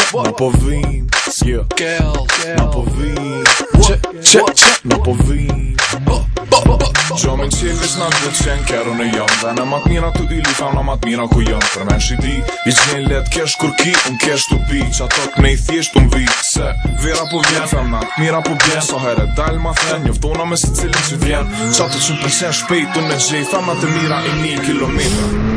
na po vin, na po vin, na po vin. Gjo min qillis na të qenë kero në jam Vene mat mira të yli fauna mat mira ku jam Për men shidi I qenë let kesh kur ki kesh të pi Qa tok me I thjesht vi Se vera po vjen femna Mira po bjen So here dal ma then Njoftona me si cilin që vjen Qa të që përsen shpejt Unë e gjej femna të mira I 1 kilometra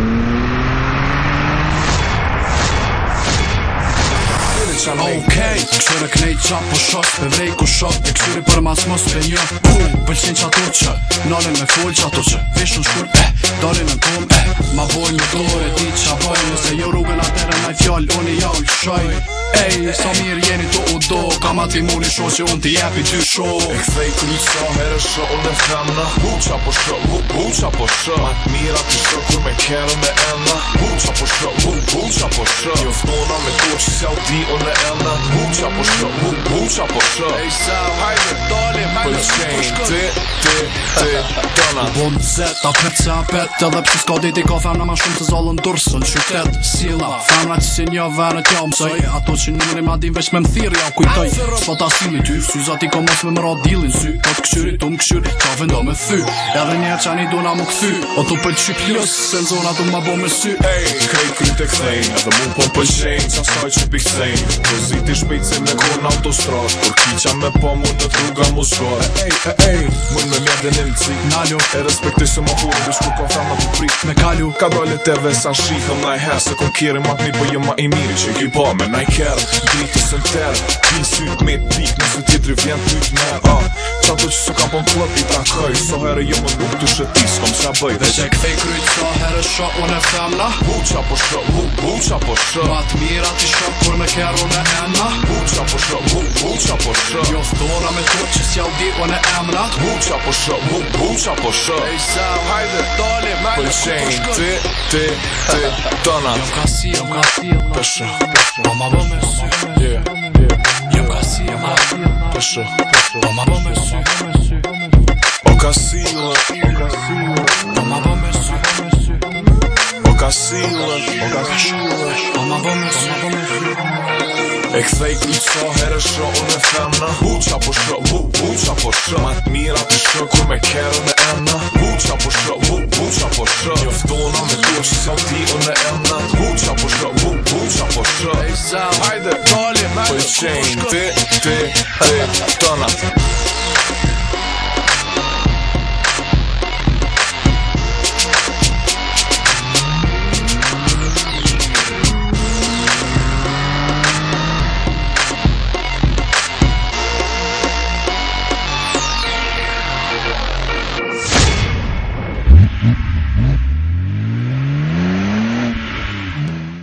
Okej, këshyre knejt qa po shok Pe vej ku shok E këshyri për mas mos pe një Pëlqen qa to që Nalin me fol qa to që Vishën shkur Dalin në kom Ma boj me dore Di qa boj Nëse jo rrugën atere naj fjall Unë I jau shoj Ej, sa mirë jeni to u do Kam ati muni sho që unë t'i jepi ty sho E kthej kryt sa herë sho Unë e femna Qa po sho Qa po sho Mat mira t'i sho Kur me kero me emna Qa po sho Qa po sho Njoftona me to që s'jau di unë e emna Qa po sho Qa po sho Ej, sa hajde dali Pëlqenj Ti Dona Bon zet, ta pet se apet Edhe pse s'ka dit I ka femna ma shumë të zallën dursën Qytet, sila, femna që si një venet ja mësoj Ato që numëri ma din veç me m'thirë ja kujtoj S'po ta si me ty, syzat I ka mos me mëra dilin sy Po t'këshyri tu m'këshyr, qa vendo me thy Edhe njerë qa një duna mu këthy O tu pëlqy plus, se në zona tu ma bo me sy Krej kryt e kthejn, edhe mu po pëlqenj Qa staj që pi kthejn Poziti shpejt se me kon autostrad Kur kiqa me po mu në rruga mu shkar Mun me mjerdin im cik Nalo E respektoj se ma hurë Vish kur ka femna të prit Me kalu Ka dole teve sa shihëm naj her Se kon kjeri mat mi po jë ma I miri Që ki pa me naj kjerë Dritës në terë Pin syt me pik Nëse tjetëri vjen tyt merë Qa to që su kam pon klop I trakoj So herë jo më nuk të shëtis Kom qa bëj Dhe që kthej kryt sa herë sho unë e femna Qa po sho Qa po sho Mat mira ti shok kur me kero me emna Qa po sho Qa po sho Njoftora me to që s'jau di unë e emna Qa po sho Qa po sho Ej sa hajde dali Pëlqenj Ti Dona Jom ka si Pesho Po ma bo me sy Jom ka si Pesho Po ma bo me sy O ka sila Po ma bo me sy O ka sila Po ma bo me sy E kthej kryt sa herë sho unë e femna Qa po sho Qa po sho Mat mira t'i sho kur me kero me emna Qa po sho Qa po sho Njoftona me to që s'jau ti unë e emna Qa po sho Qa po sho Ej sa hajde dali Pëlqenj Ti Dona